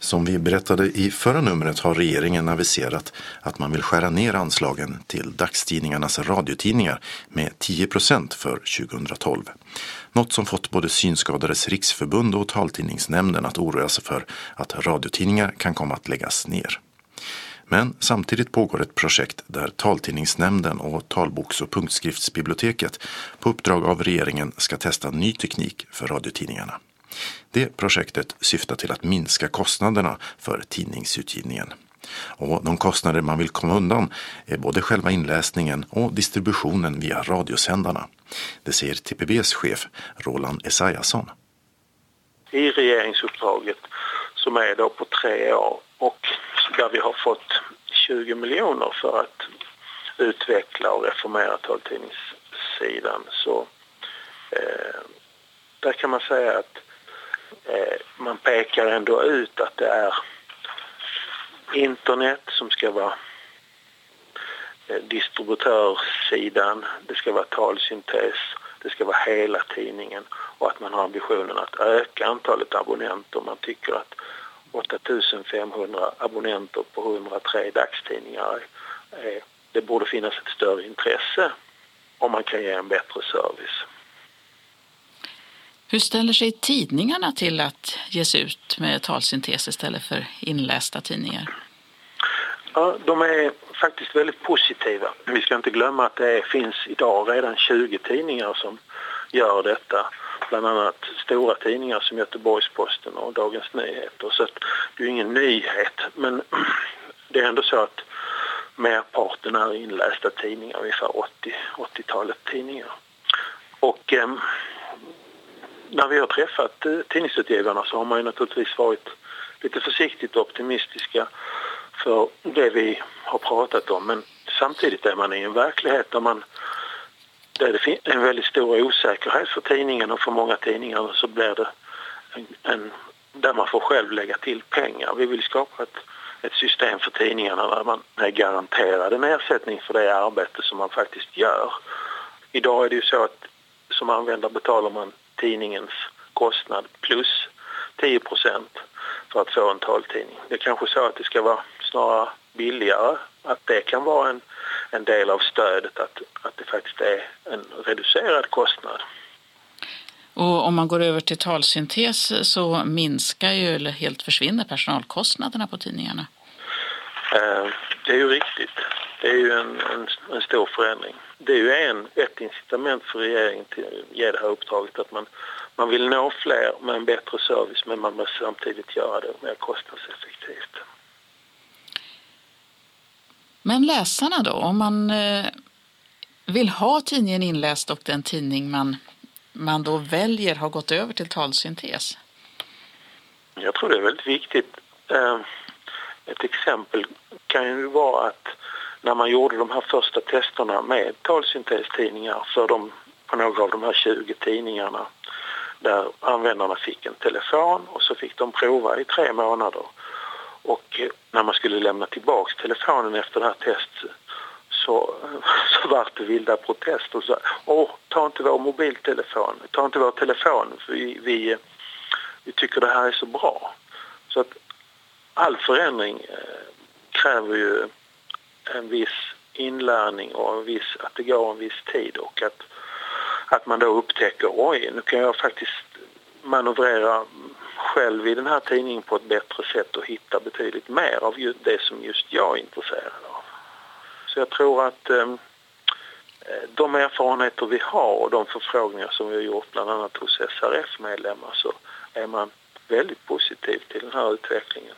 Som vi berättade i förra numret har regeringen aviserat att man vill skära ner anslagen till dagstidningarnas radiotidningar med 10% för 2012. Något som fått både Synskadades riksförbund och Taltidningsnämnden att oroa sig för att radiotidningar kan komma att läggas ner. Men samtidigt pågår ett projekt där Taltidningsnämnden och Talboks- och punktskriftsbiblioteket på uppdrag av regeringen ska testa ny teknik för radiotidningarna. Det projektet syftar till att minska kostnaderna för tidningsutgivningen. Och de kostnader man vill komma undan är både själva inläsningen och distributionen via radiosändarna. Det säger TPBs chef Roland Esaiasson. I regeringsuppdraget som är då på 3 år och där vi har fått 20 miljoner för att utveckla och reformera taltidningssidan, så där kan man säga att man pekar ändå ut att det är internet som ska vara distributörssidan, det ska vara talsyntes, det ska vara hela tidningen, och att man har ambitionen att öka antalet abonnenter. Man tycker att 8500 abonnenter på 103 dagstidningar, det borde finnas ett större intresse om man kan ge en bättre service. Hur ställer sig tidningarna till att ges ut med talsyntes istället för inlästa tidningar? Ja, de är faktiskt väldigt positiva. Vi ska inte glömma att det finns idag redan 20 tidningar som gör detta. Bland annat stora tidningar som Göteborgs-Posten och Dagens Nyheter. Så att det är ju ingen nyhet. Men det är ändå så att merparten är inlästa tidningar, ungefär 80-talet tidningar. Och när vi har träffat tidningsutgivarna så har man ju naturligtvis varit lite försiktigt optimistiska för det vi har pratat om. Men samtidigt är man i en verklighet där det finns en väldigt stor osäkerhet för tidningen, och för många tidningar så blir det där man får själv lägga till pengar. Vi vill skapa ett system för tidningarna där man är garanterad en ersättning för det arbete som man faktiskt gör. Idag är det ju så att som användare betalar man tidningens kostnad plus 10% för att få en taltidning. Det är kanske så att det ska vara snarare billigare, att det kan vara en del av stödet, att det faktiskt är en reducerad kostnad. Och om man går över till talsyntes så minskar ju eller helt försvinner personalkostnaderna på tidningarna. Det är ju riktigt. Det är ju en stor förändring. Det är ju ett incitament för regeringen till att ge det här uppdraget, att man vill nå fler med en bättre service, men man måste samtidigt göra det mer kostnadseffektivt. Men läsarna då, om man vill ha tidningen inläst och den tidning man då väljer har gått över till talsyntes? Jag tror det är väldigt viktigt. Ett exempel kan ju vara att när man gjorde de här första testerna med talsyntestidningar på några av de här 20 tidningarna, där användarna fick en telefon och så fick de prova i 3 månader. Och när man skulle lämna tillbaks telefonen efter det här testet så var det vilda protester. Så, ta inte vår mobiltelefon, ta inte vår telefon, för vi tycker det här är så bra. Så att all förändring kräver ju en viss inlärning och att det går en viss tid, och att man då upptäcker, nu kan jag faktiskt manövrera själv i den här tidningen på ett bättre sätt och hitta betydligt mer av det som just jag är intresserad av. Så jag tror att de erfarenheter vi har och de förfrågningar som vi har gjort bland annat hos SRF-medlemmar, så är man väldigt positiv till den här utvecklingen.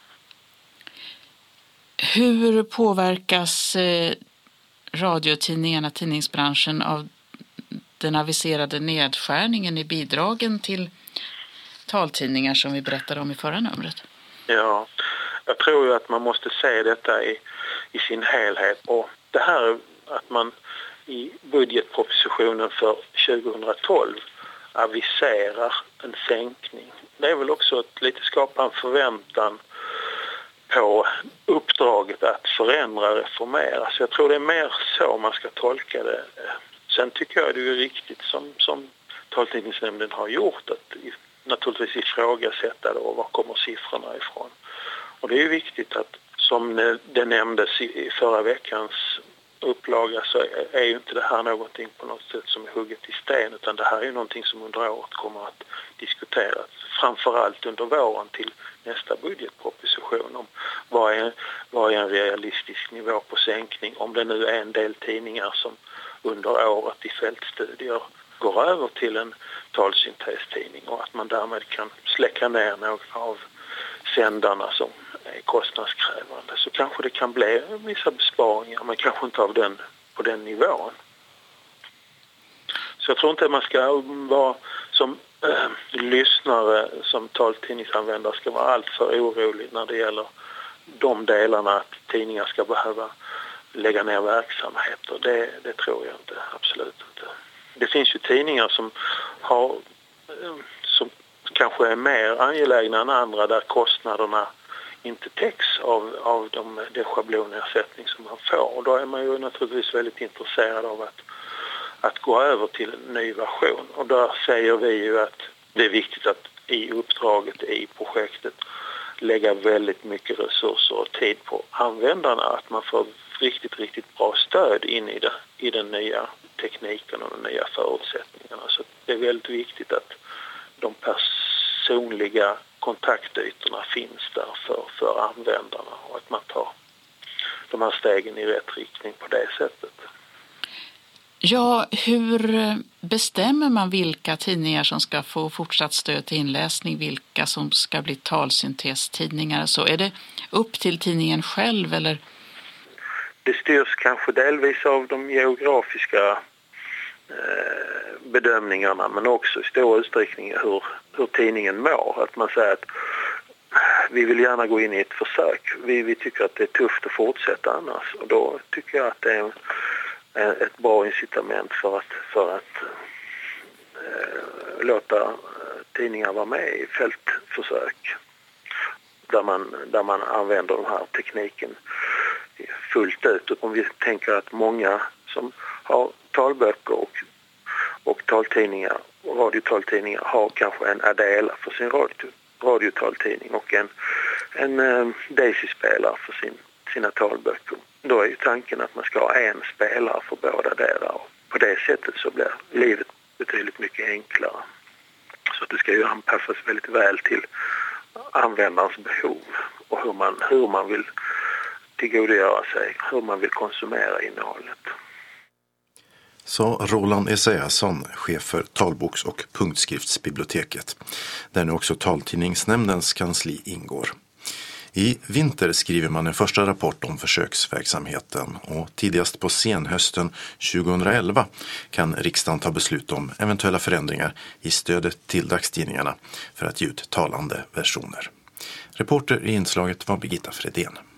Hur påverkas radiotidningarna, tidningsbranschen, av den aviserade nedskärningen i bidragen till taltidningar som vi berättade om i förra numret? Ja, jag tror ju att man måste se detta i sin helhet. Och det här att man i budgetpropositionen för 2012 aviserar en sänkning, det är väl också att lite skapa en förväntan på uppdraget att förändra och reformera. Så jag tror det är mer så man ska tolka det. Sen tycker jag det är riktigt som Taltidningsnämnden har gjort, att naturligtvis ifrågasätta då, var kommer siffrorna ifrån. Och det är ju viktigt att, som det nämndes i förra veckans upplaga, så är ju inte det här någonting på något sätt som är hugget i sten, utan det här är ju någonting som under året kommer att diskuteras, framförallt under våren till nästa budgetproposition, om vad är en realistisk nivå på sänkning, om det nu är en del tidningar som under året i fältstudier går över till en talsyntestidning och att man därmed kan släcka ner några av sändarna som är kostnadskrävande, så kanske det kan bli vissa besparingar, men kanske inte på den nivån. Så jag tror inte att man ska vara som lyssnare, som taltidningsanvändare, ska vara allt för orolig när det gäller de delarna att tidningar ska behöva lägga ner verksamheter. Det tror jag inte, absolut inte. Det finns ju tidningar som kanske är mer angelägna än andra, där kostnaderna inte täcks av den schablonersättning som man får. Och då är man ju naturligtvis väldigt intresserad av att gå över till en ny version. Och där säger vi ju att det är viktigt att i uppdraget, i projektet, lägga väldigt mycket resurser och tid på användarna, att man får riktigt, riktigt bra stöd in i den nya tekniken och de nya förutsättningarna. Så det är väldigt viktigt att de personliga kontaktytorna finns där för användarna och att man tar de här stegen i rätt riktning på det sättet. Ja, hur bestämmer man vilka tidningar som ska få fortsatt stöd till inläsning, vilka som ska bli talsyntestidningar? Så är det upp till tidningen själv, eller? Det styrs kanske delvis av de geografiska bedömningarna, men också i stor utsträckning hur tidningen mår. Att man säger att vi vill gärna gå in i ett försök. Vi tycker att det är tufft att fortsätta annars. Och då tycker jag att det är ett bra incitament för att låta tidningar vara med i fältförsök där man använder den här tekniken fullt ut. Och om vi tänker att många som har talböcker och taltidningar och radiotaltidningar har kanske en Adela för sin radiotaltidning och en Daisy-spelare för sina talböcker. Då är ju tanken att man ska ha en spelare för båda delar. Och på det sättet så blir livet betydligt mycket enklare. Så att det ska ju anpassas väldigt väl till användarens behov och hur man vill tillgodogöra sig, hur man vill konsumera innehållet. Sa Roland Esaiasson, chef för talboks- och punktskriftsbiblioteket, där nu också Taltidningsnämndens kansli ingår. I vinter skriver man en första rapport om försöksverksamheten och tidigast på senhösten 2011 kan riksdagen ta beslut om eventuella förändringar i stödet till dagstidningarna för att ge ut talande versioner. Reporter i inslaget var Birgitta Fredén.